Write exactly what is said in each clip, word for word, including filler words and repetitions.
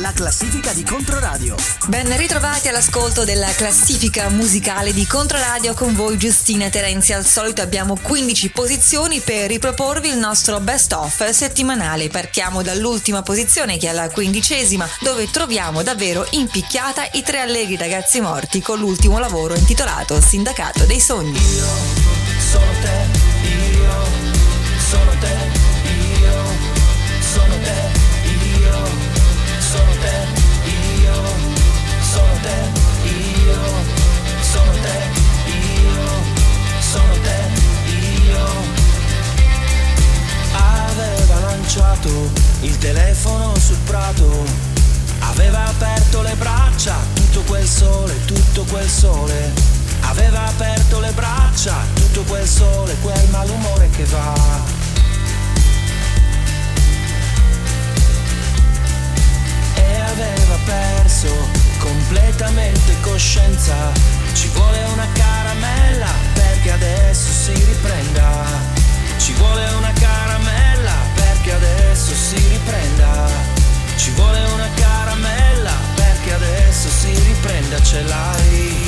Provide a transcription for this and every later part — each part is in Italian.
la classifica di Controradio. Ben ritrovati all'ascolto della classifica musicale di Controradio, con voi Giustina Terenzi. Al solito abbiamo quindici posizioni per riproporvi il nostro best of settimanale. Partiamo dall'ultima posizione, che è la quindicesima, dove troviamo davvero impicchiata i Tre Allegri Ragazzi Morti con l'ultimo lavoro intitolato Sindacato dei Sogni. Io sono te, io sono te, io sono te, io sono te, io sono te, io sono te, io sono te, io. Aveva lanciato il telefono sul prato, aveva aperto le braccia, tutto quel sole, tutto quel sole. Aveva aperto le braccia, tutto quel sole, quel malumore che va. E aveva perso completamente coscienza. Ci vuole una caramella perché adesso si riprenda. Ci vuole una caramella perché adesso si riprenda. Ci vuole una caramella perché adesso si riprenda, ce l'hai.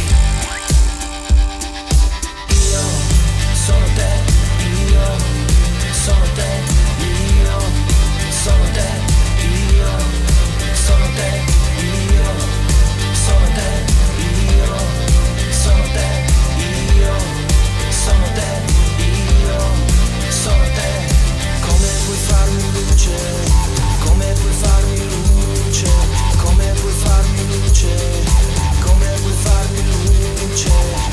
Io sono te, io sono te, io sono te, io sono te, io sono te, io sono te, io sono te, io sono te. Come puoi farmi luce, come puoi farmi luce, come puoi farmi luce, come puoi farmi luce.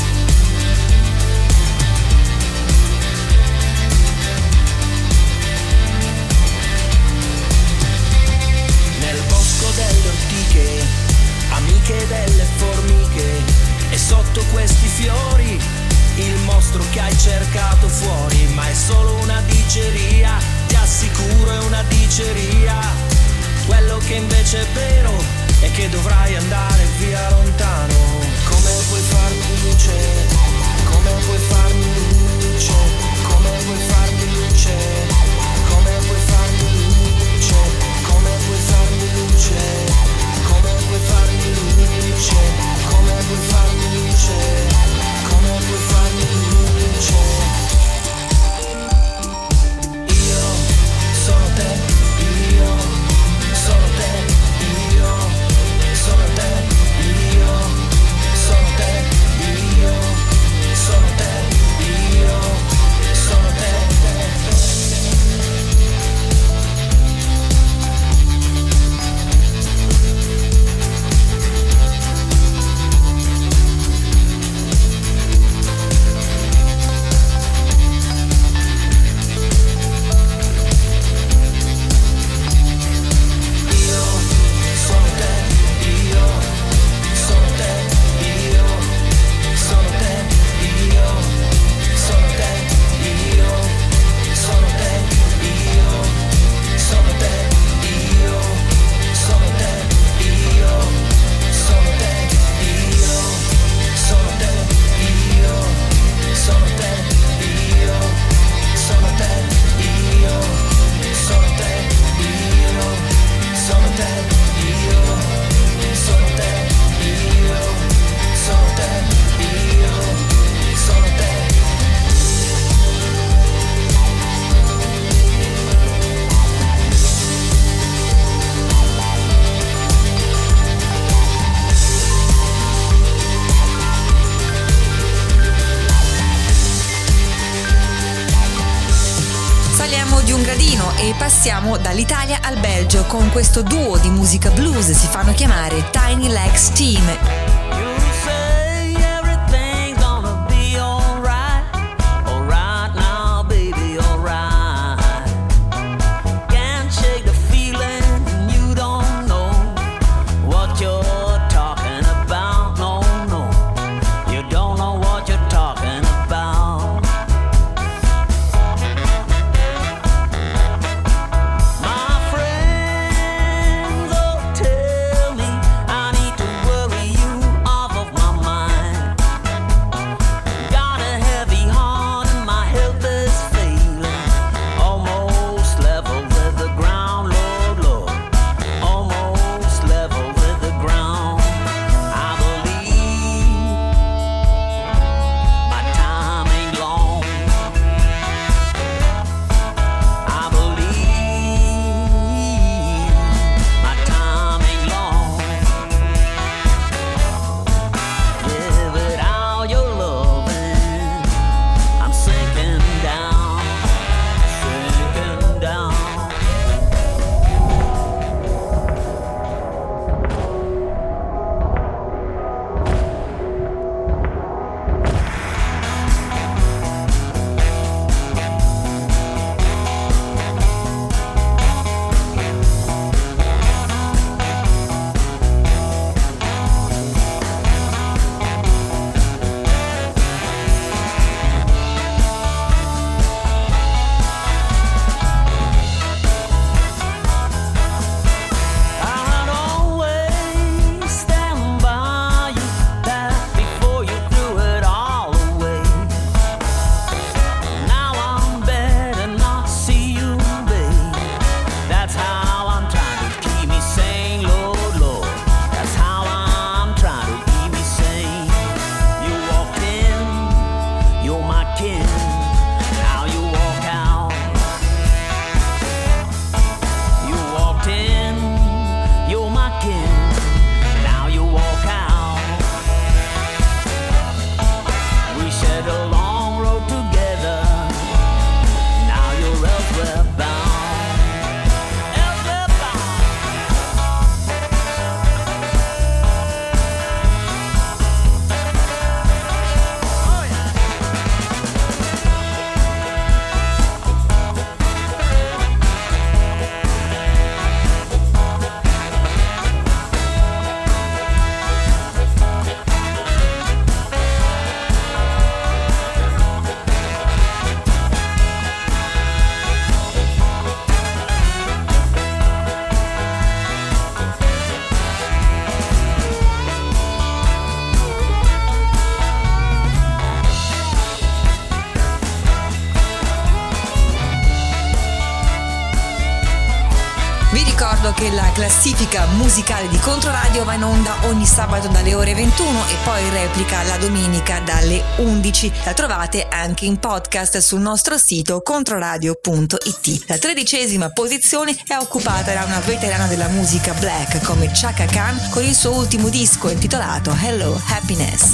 Delle ortiche, amiche delle formiche, e sotto questi fiori il mostro che hai cercato fuori, ma è solo una diceria, ti assicuro è una diceria. Quello che invece è vero è che dovrai andare via lontano. Come puoi farmi luce, come puoi farmi luce, come puoi farmi luce, come puoi farmi luce, come puoi farmi luce, come puoi farmi luce, come puoi farmi luce, come puoi farmi luce. Io sono te, io sono te, io sono te, io sono te, io sono te, io sono te. Passiamo dall'Italia al Belgio con questo duo di musica blues, si fanno chiamare Tiny Legs Team. Tell me I need to worry you che la classifica musicale di Controradio va in onda ogni sabato dalle ore ventuno e poi replica la domenica dalle undici. La trovate anche in podcast sul nostro sito controradio punto it. La tredicesima posizione è occupata da una veterana della musica black come Chaka Khan con il suo ultimo disco intitolato Hello Happiness.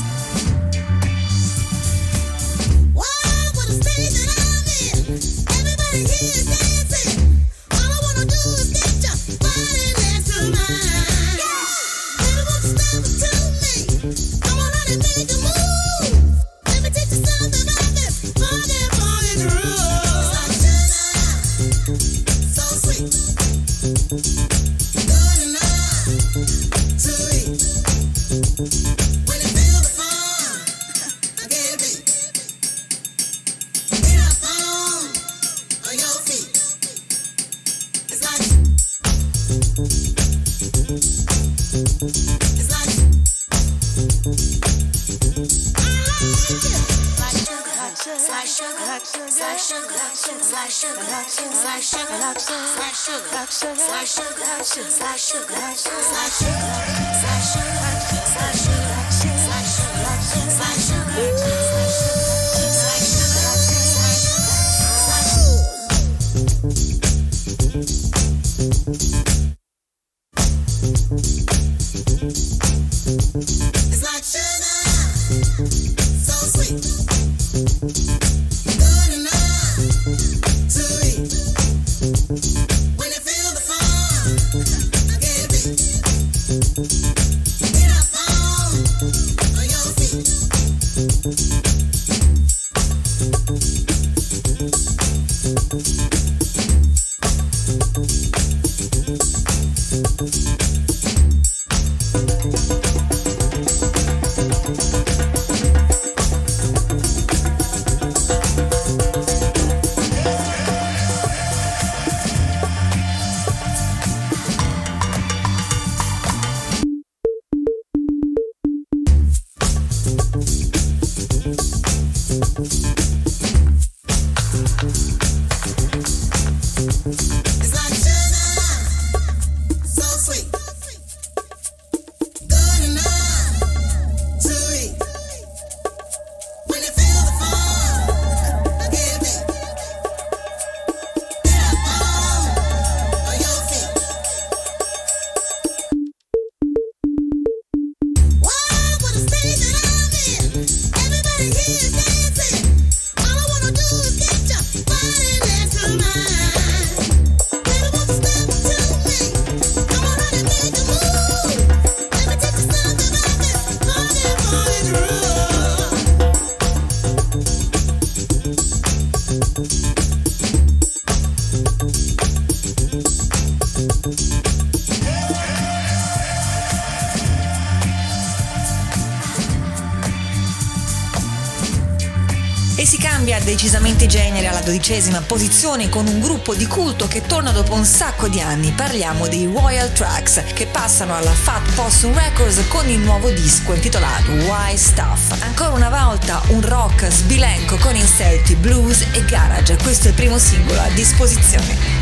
E si cambia decisamente genere alla dodicesima posizione con un gruppo di culto che torna dopo un sacco di anni. Parliamo dei Royal Tracks, che passano alla Fat Possum Records con il nuovo disco intitolato Why Stuff. Ancora una volta un rock sbilenco con inserti blues e garage. Questo è il primo singolo a disposizione.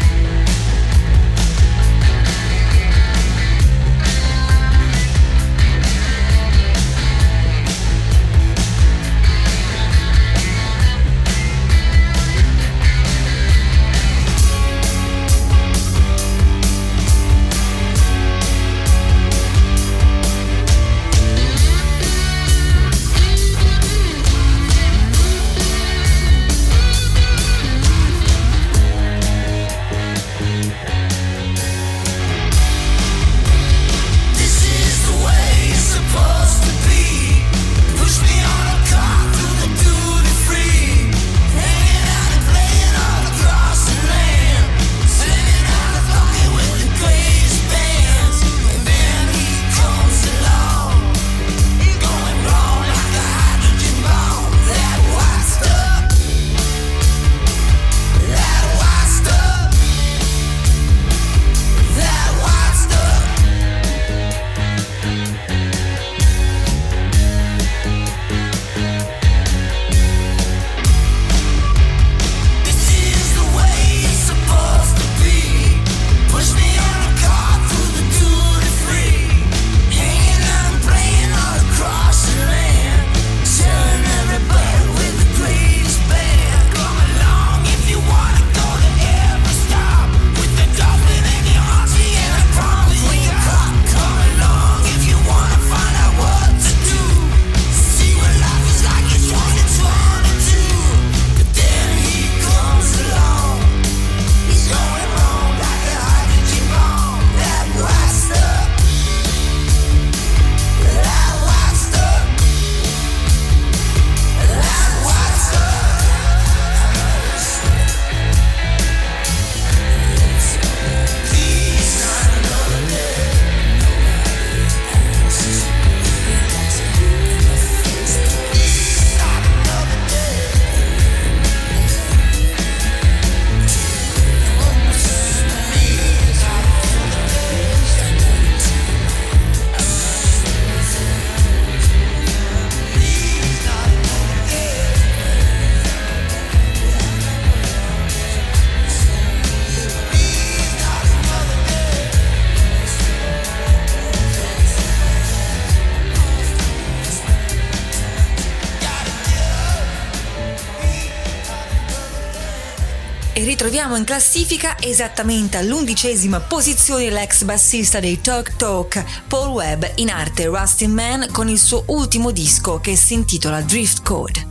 E ritroviamo in classifica esattamente all'undicesima posizione l'ex bassista dei Talk Talk, Paul Webb, in arte Rusty Man, con il suo ultimo disco che si intitola Drift Code.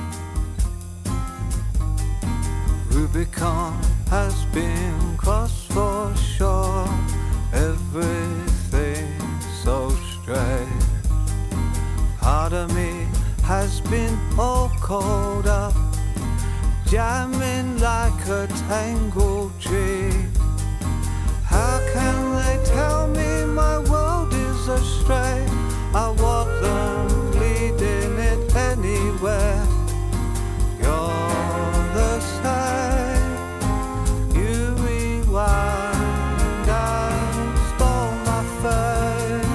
Rubicon has been crossed for sure, everything so strange. Part of me has been all caught up, jamming like a tangled tree. How can they tell me my world is astray? I walk them leading it anywhere. You're the same. You rewind and stole my fame.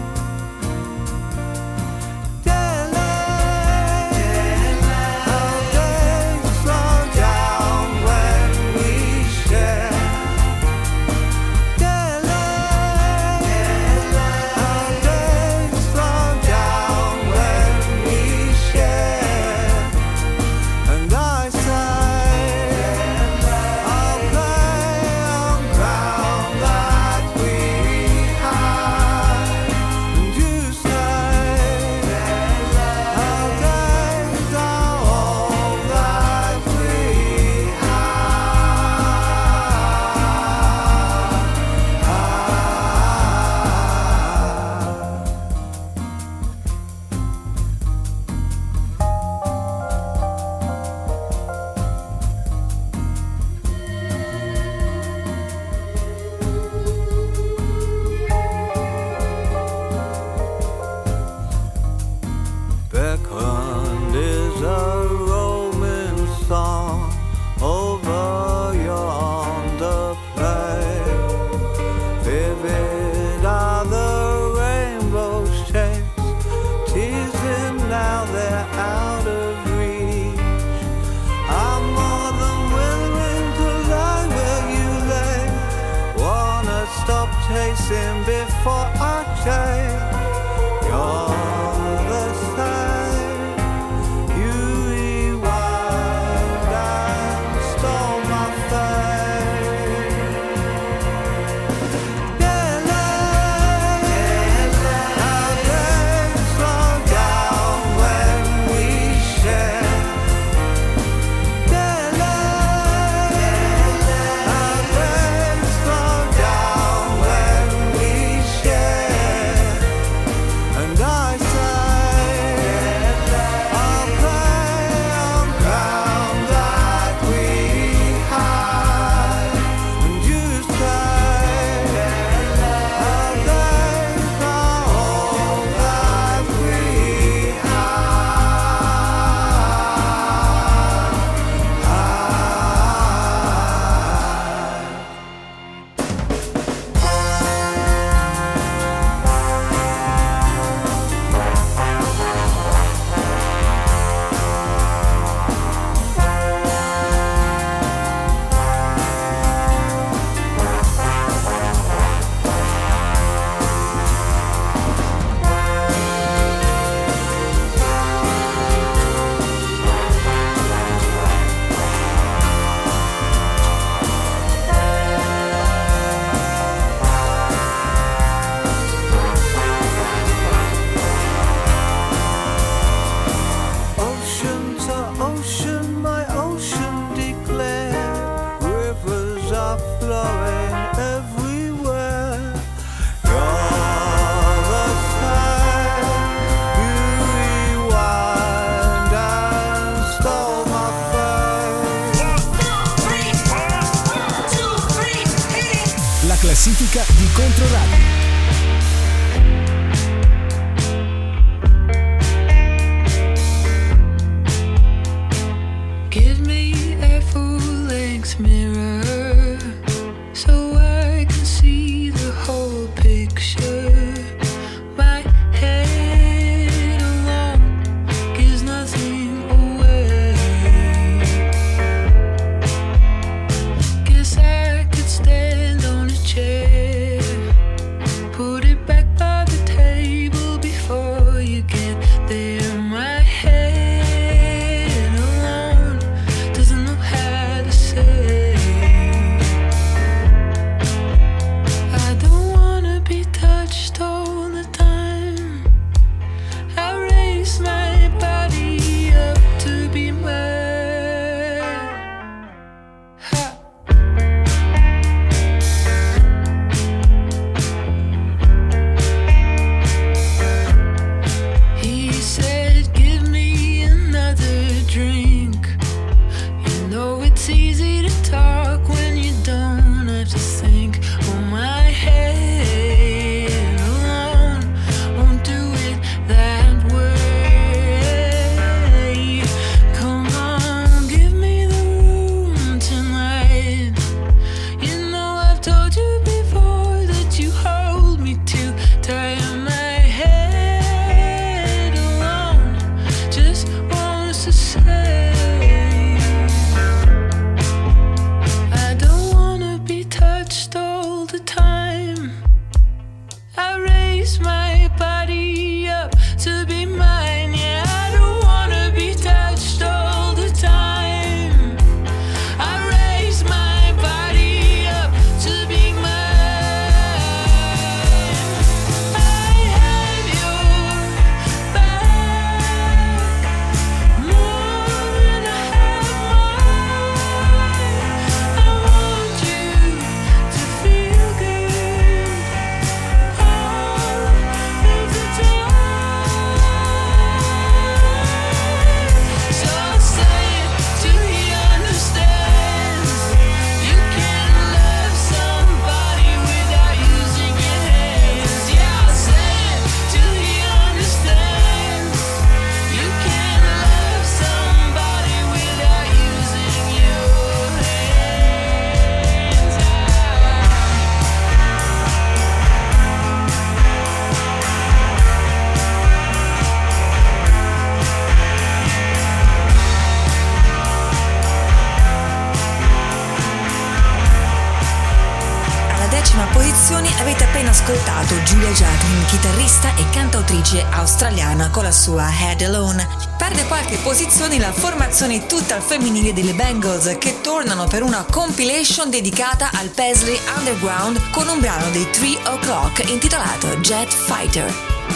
Darling, how days slow down when we share. Darling, how days slow down when we share. And I say, I'll play on ground that we had. And you say, our days are all that we Beckoned is a Roman song over yonder plain. Vivid are the rainbow shapes, teasing now they're out of reach. I'm more than willing to lie where you lay. Wanna stop chasing before I chase. You're the same. You rewind and stole my fame. Darling, our days slow down when we share. Darling, our days slow down when we share. And I say, I'll play on ground that we had. And you say, our days are all that we Ocean to ocean, my ocean declare. Rivers are flowing everywhere. You're the same. You rewind and stole my fame. La classifica di Controradio. Give me a full-length mirror so I can see the whole picture. My head alone gives nothing away. Guess I could stand on a chair appena ascoltato Julia Jacklin, chitarrista e cantautrice australiana con la sua Head Alone. Perde qualche posizione la formazione tutta al femminile delle Bangles, che tornano per una compilation dedicata al Paisley Underground con un brano dei Three O'Clock intitolato Jet Fighter.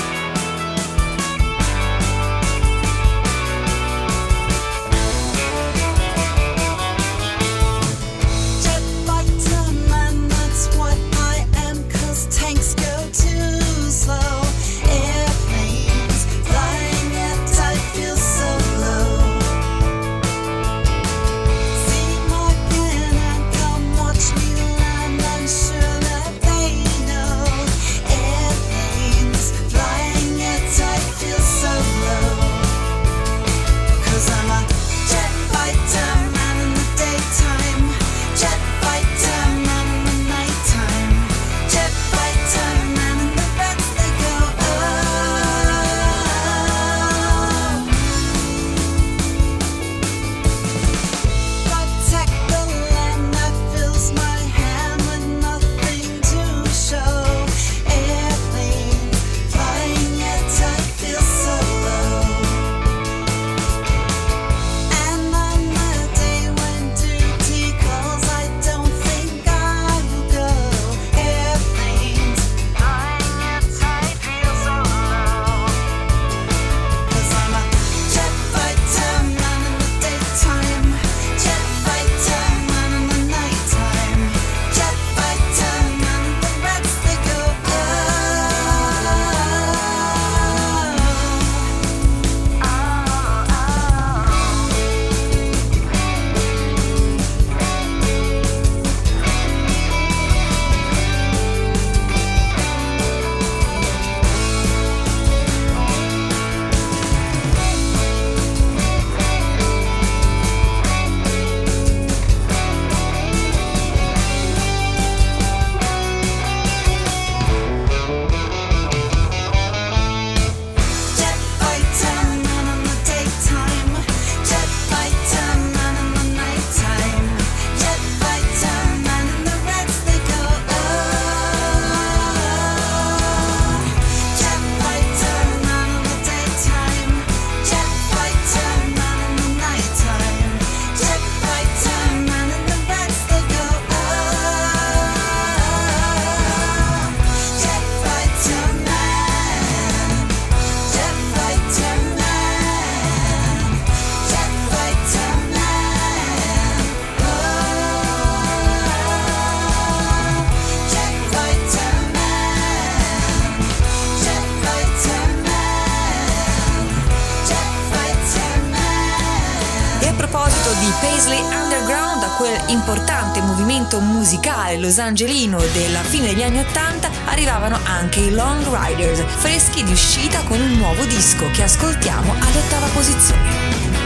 Importante movimento musicale losangelino della fine degli anni ottanta, arrivavano anche i Long Riders, freschi di uscita con un nuovo disco che ascoltiamo all'ottava posizione.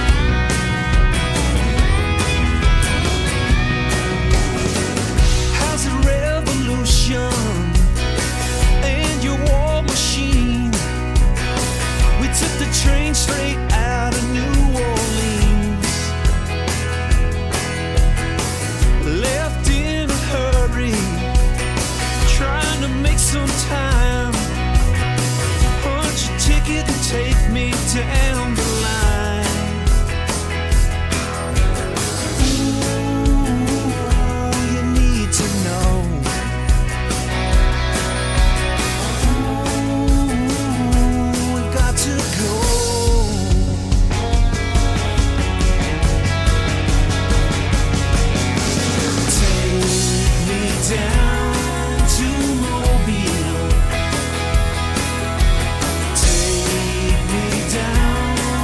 Take me down the line. Ooh, you need to know. Ooh, we've got to go. Take me down to Mobile. Take me down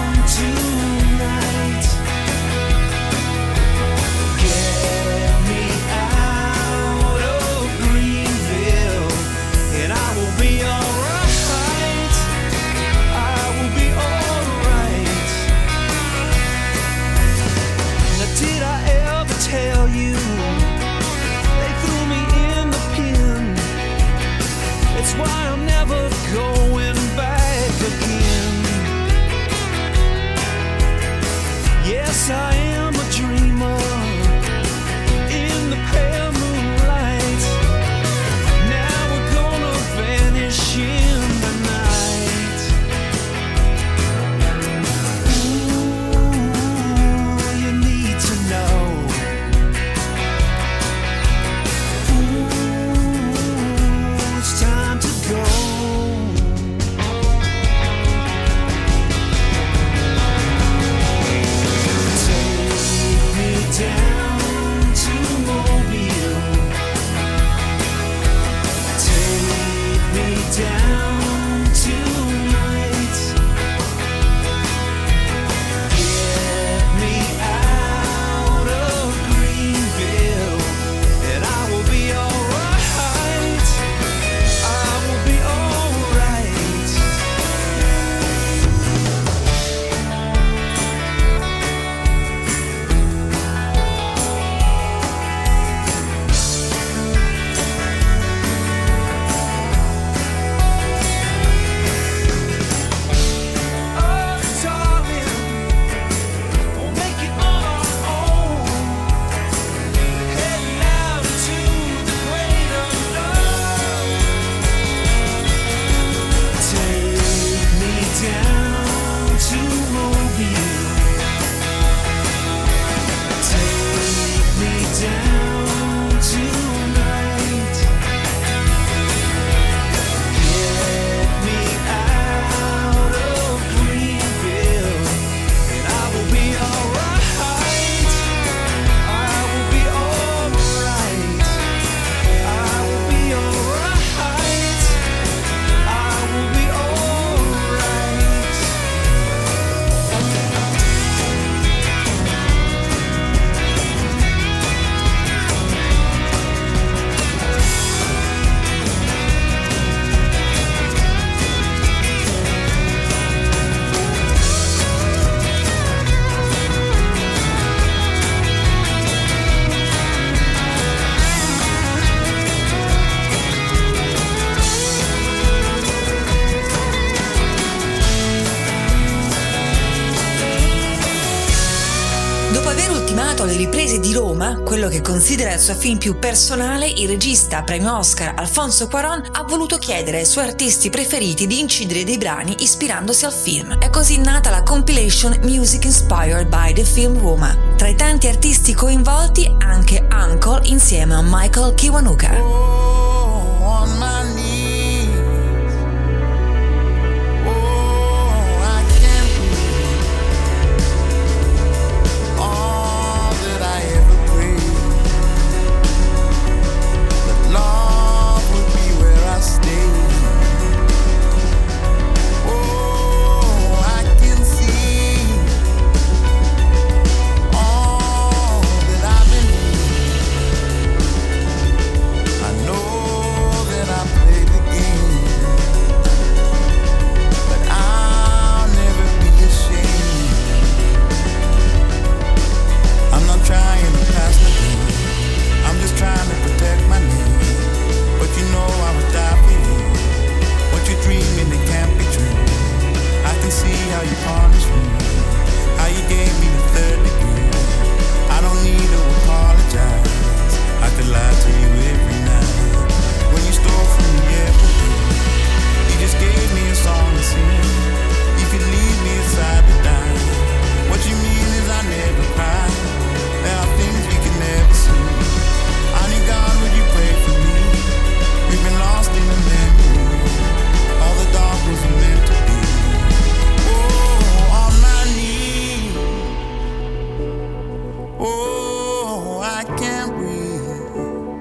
aver ultimato le riprese di Roma, quello che considera il suo film più personale, il regista premio Oscar Alfonso Cuarón ha voluto chiedere ai suoi artisti preferiti di incidere dei brani ispirandosi al film. È così nata la compilation Music Inspired by the Film Roma. Tra i tanti artisti coinvolti anche Uncle insieme a Michael Kiwanuka. Oh, on my knees. Oh, I can't believe all that I ever prayed. That love would be where I stay. Oh, I can see all that I believe. I know that I played the game, but I'll never be ashamed. I'm not trying to pass the game, I'm just trying to protect my name. But you know I would die for you. What you're dreaming, it can't be true. I can see how you punish me, how you gave me the third degree. I don't need to apologize, I could lie to you every night. When you stole from me every day, you just gave me a song to sing. You could leave me aside to die. What you mean is I never cry. There are things we can never see. Honey God, would you pray for me? We've been lost in a memory. All the dark wasn't meant to be. Oh, on my knees. Oh, I can't breathe.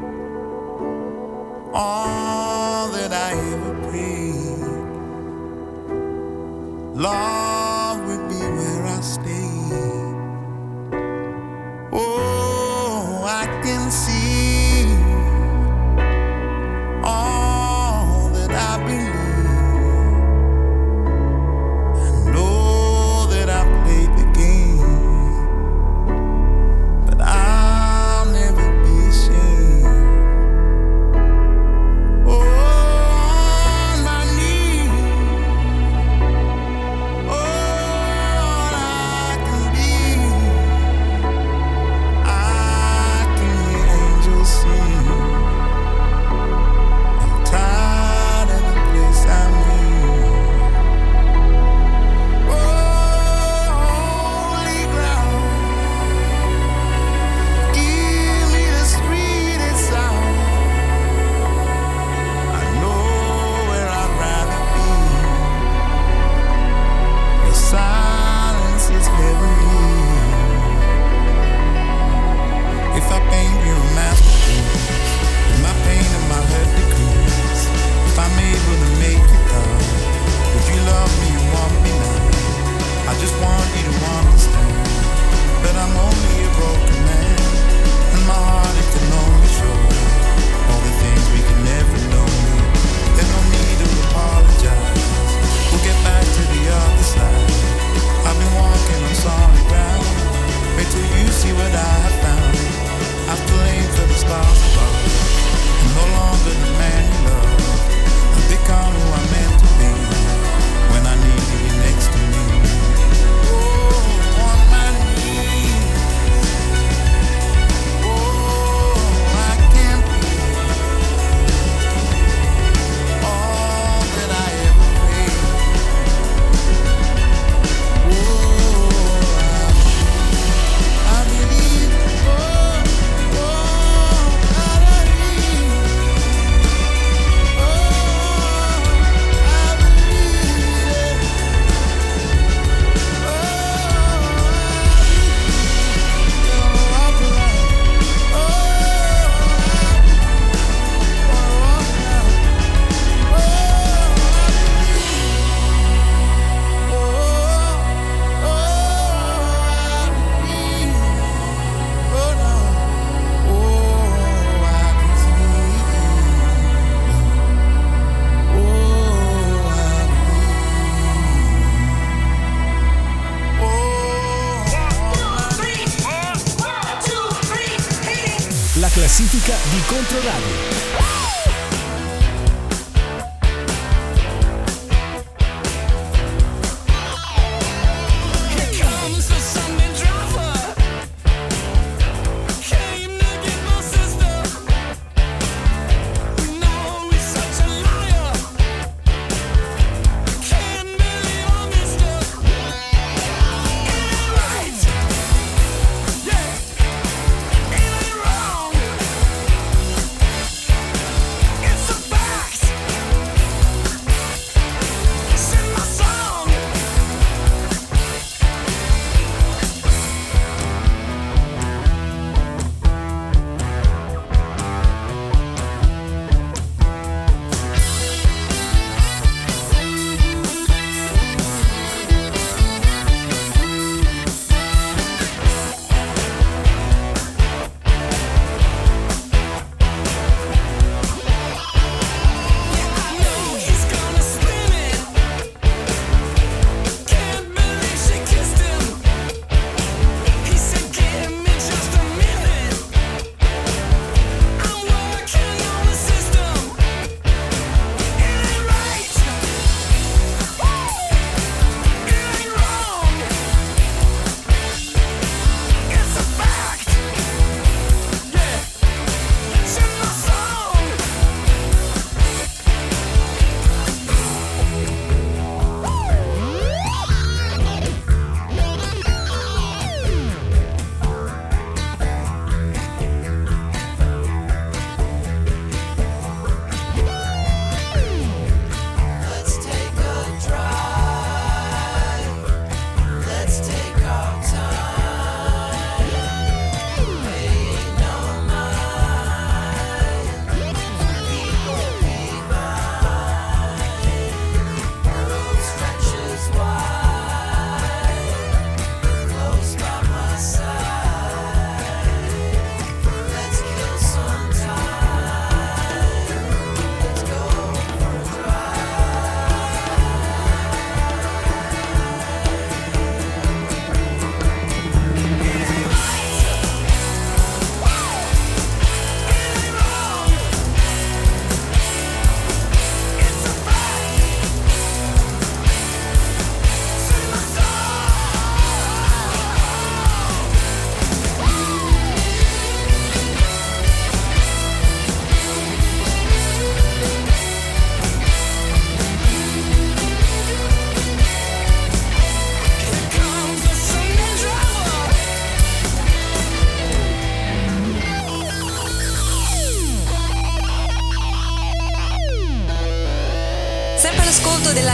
All that I ever prayed. Love would be where I stay. Oh, I can see all that I believe. I know that I played the game, but I'll never be ashamed. Oh, on my knees. Oh, all I can be. I can hear angels sing. I'm tired of the place I'm in. Oh, holy ground, give me the sweetest sound. I know where I'd rather be. Your silence is heavenly. If I paint you a masterpiece, if my pain and my hurt decrease, if I'm able to make you proud, would you love me and want me now? I just want you to understand that I'm only a broken man, and my heart it can only show all the things we can never know. There's no need to apologize, we'll get back to the other side. I've been walking on solid ground, wait till you see what I have found. I've claimed for the stars above, I'm no longer the man you love. I've become who I'm meant to be, when I need you be next to me. Oh, on my knees. Oh, I can't breathe. All that I ever prayed. Oh, I believe. Oh, oh, I believe. Oh, I believe. La classifica di Controradio. Here comes the Sunday driver.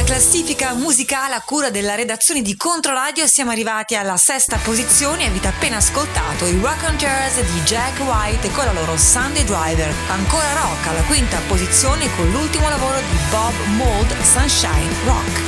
classifica musicale a cura della redazione di Controradio siamo arrivati alla sesta posizione e avete appena ascoltato i Raconteurs di Jack White con la loro Sunday Driver. Ancora rock alla quinta posizione con l'ultimo lavoro di Bob Mould, Sunshine Rock.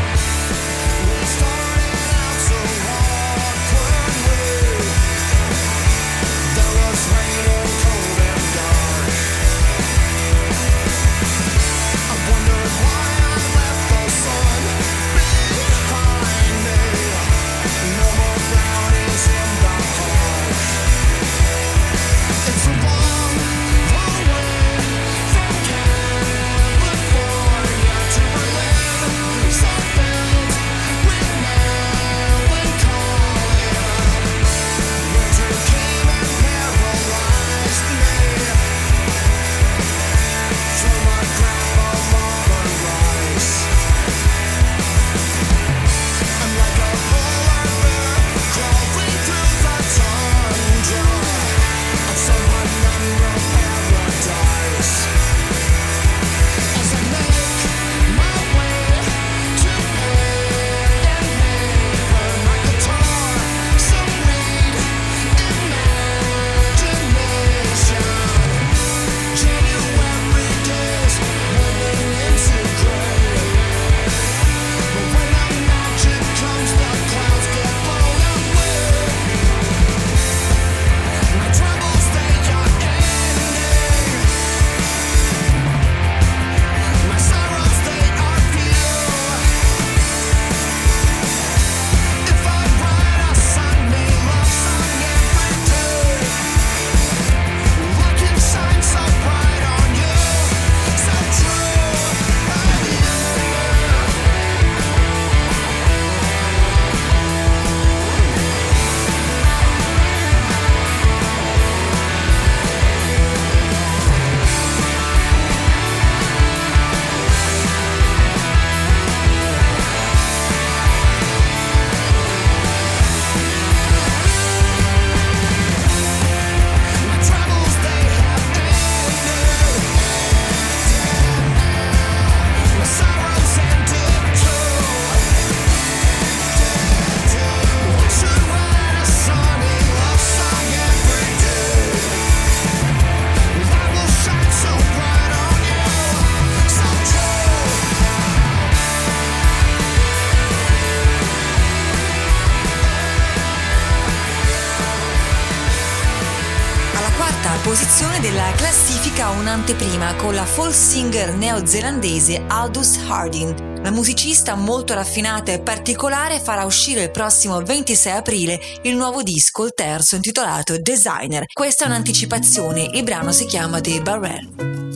Posizione della classifica un'anteprima con la folk singer neozelandese Aldous Harding. La musicista molto raffinata e particolare farà uscire il prossimo ventisei aprile il nuovo disco, il terzo, intitolato Designer. Questa è un'anticipazione, il brano si chiama The Barrel.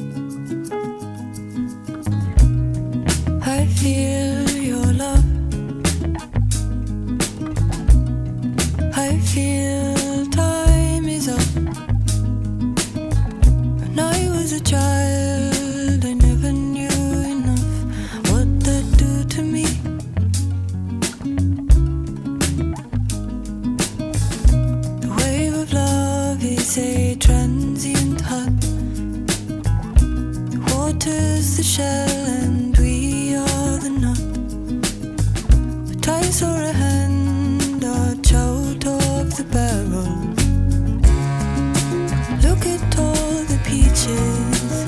I feel your love. I feel time is up. When I was a child, I never knew enough what that do to me. The wave of love is a transient hug. The water's the shell and we are the nut. But I saw a hand arch out of the barrel. Look at all the peaches.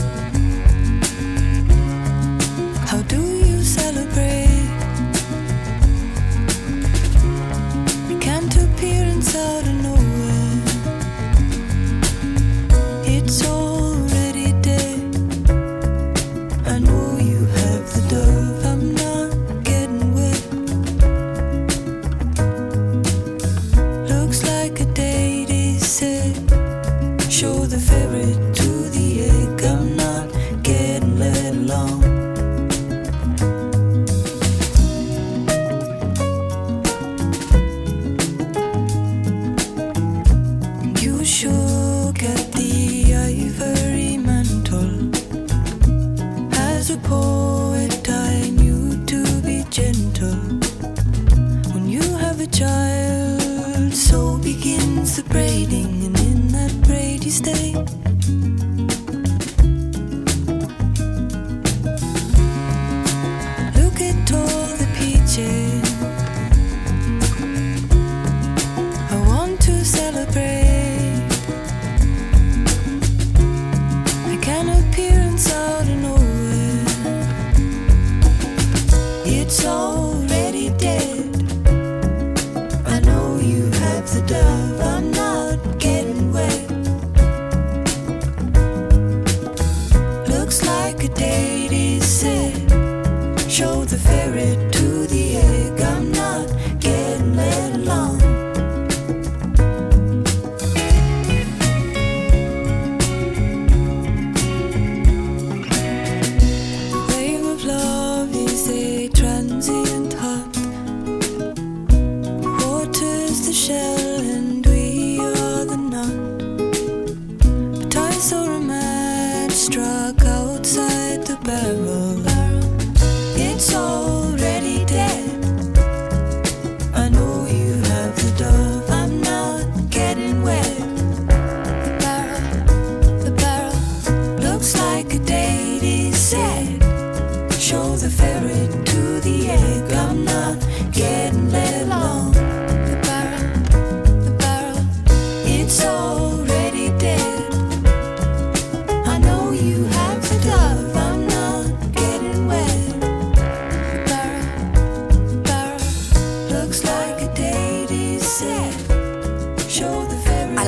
How do you celebrate? It can't appear inside of nowhere. It's already dead. I know you have the dove. I'm not getting wet. Looks like a date is set. Show the ferret to the egg. I'm not getting let along. You shook at the ivory mantle. As a poet I knew to be gentle. When you have a child, so begins the braiding, and in that braid you stay. Look at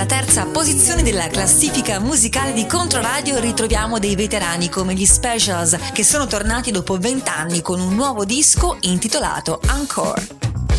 Alla terza posizione della classifica musicale di Controradio ritroviamo dei veterani come gli Specials, che sono tornati dopo vent'anni con un nuovo disco intitolato Encore.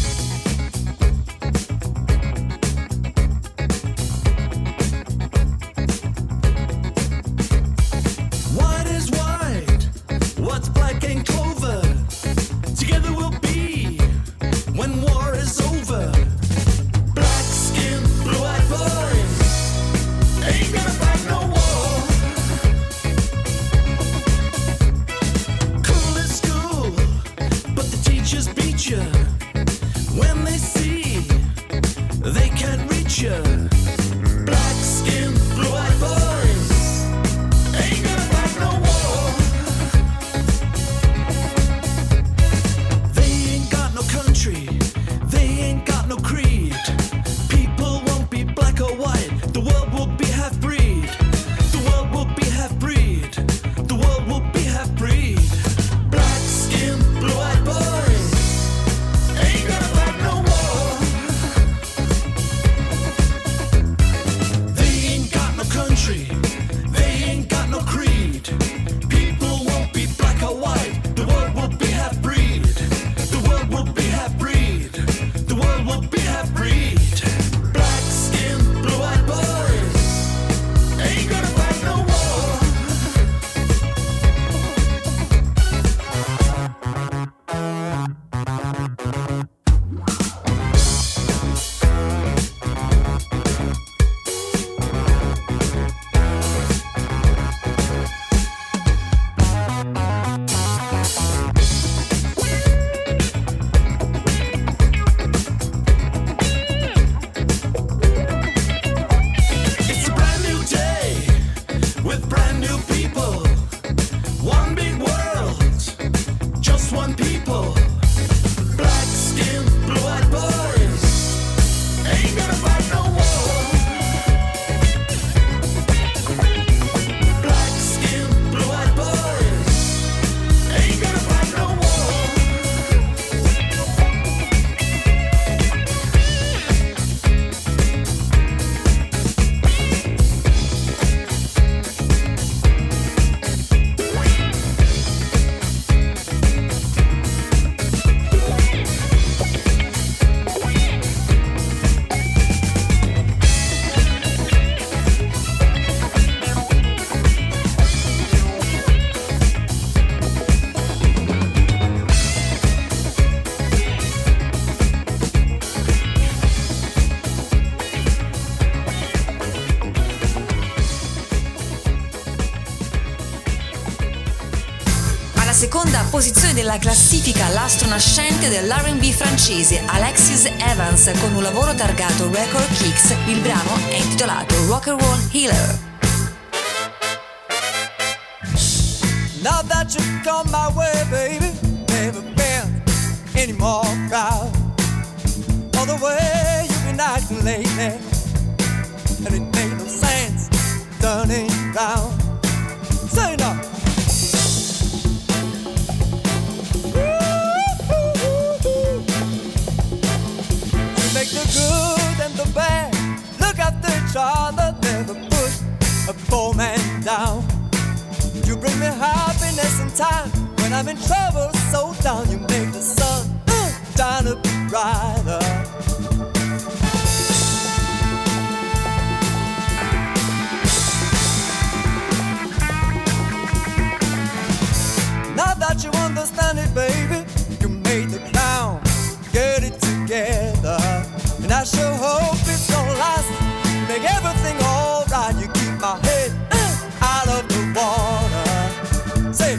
Seconda posizione della classifica l'astro nascente dell'R and B francese Alexis Evans con un lavoro targato Record Kicks. Il brano è intitolato Rock and Roll Healer. Now that you've come my way, baby, never been any more proud of the way you've been acting lately, and it made no sense turning round. Say no. The good and the bad look after each other, never push a poor man down. You bring me happiness in time when I'm in trouble, so down. You make the sun uh, shine a bit brighter. Now that you understand it, baby, you made the clown get it together. And I sure hope it's gonna last. Make everything alright. You keep my head uh, out of the water. Say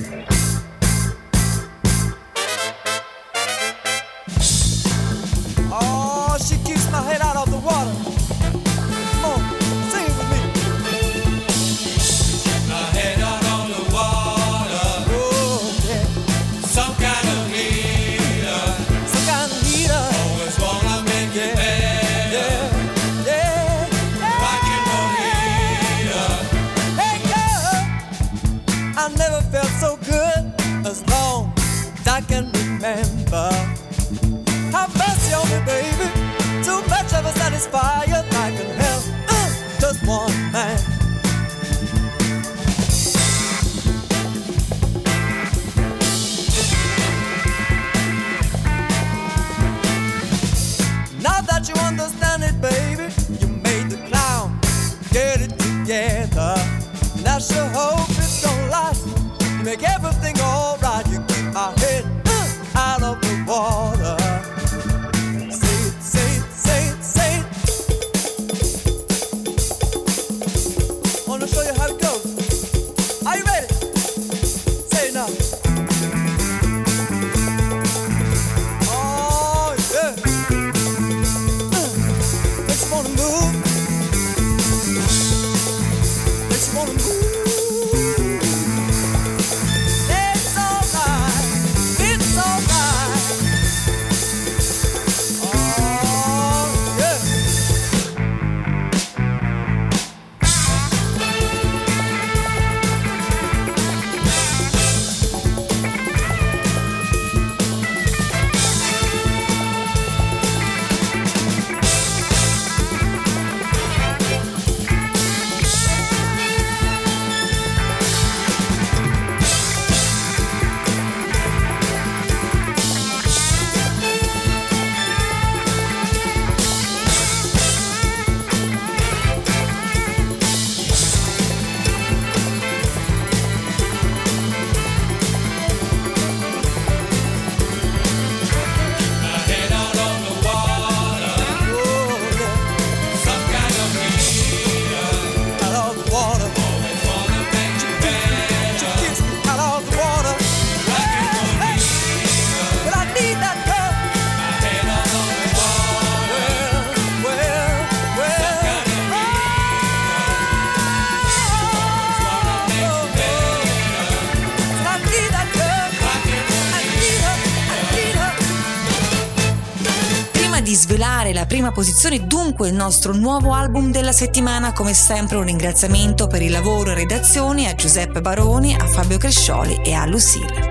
Don't you understand it, baby? You made the clown get it together. And I sure hope it don't last. You make everything alright. You keep my head uh, out of the water. Say it, say it, say it, say it. Wanna show you how it goes. Are you ready? Say it now. Oh yeah. Uh, makes you wanna move. Makes you wanna move. It's alright. It's alright. Oh yeah. Di svelare la prima posizione, dunque il nostro nuovo album della settimana, come sempre un ringraziamento per il lavoro e redazione a Giuseppe Baroni, a Fabio Crescioli e a Lucille.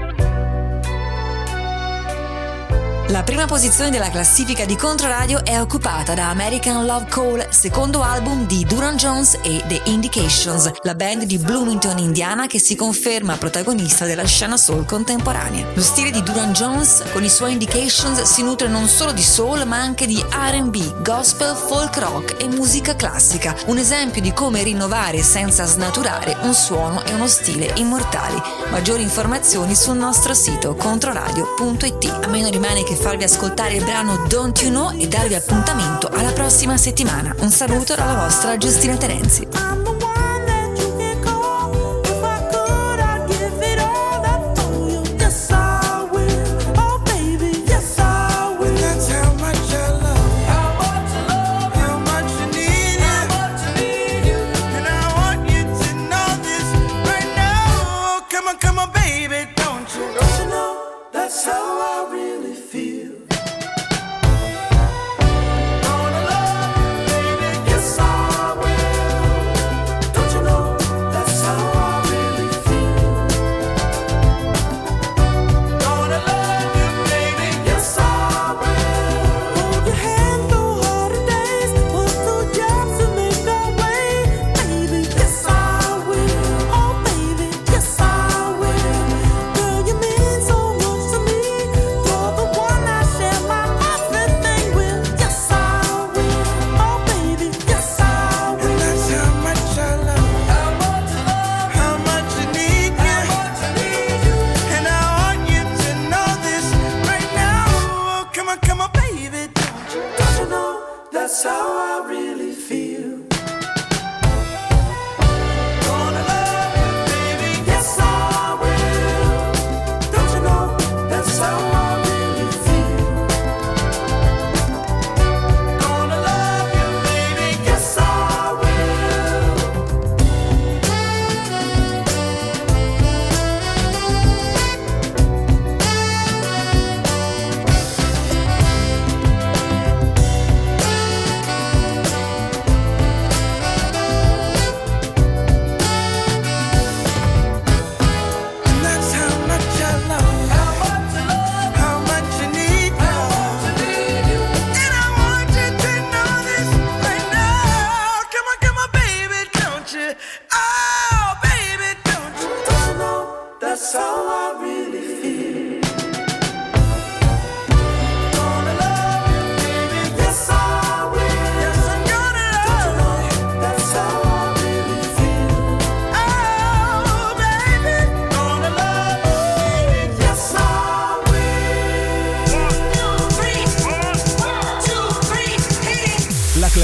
La prima posizione della classifica di Controradio è occupata da American Love Call, secondo album di Duran Jones e The Indications, la band di Bloomington, Indiana, che si conferma protagonista della scena soul contemporanea. Lo stile di Duran Jones con i suoi Indications si nutre non solo di soul ma anche di R and B, gospel, folk rock e musica classica, un esempio di come rinnovare senza snaturare un suono e uno stile immortali. Maggiori informazioni sul nostro sito controradio punto it. A me non rimane che farvi ascoltare il brano Don't You Know e darvi appuntamento alla prossima settimana. Un saluto dalla vostra Giustina Terenzi.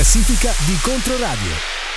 classifica di Controradio.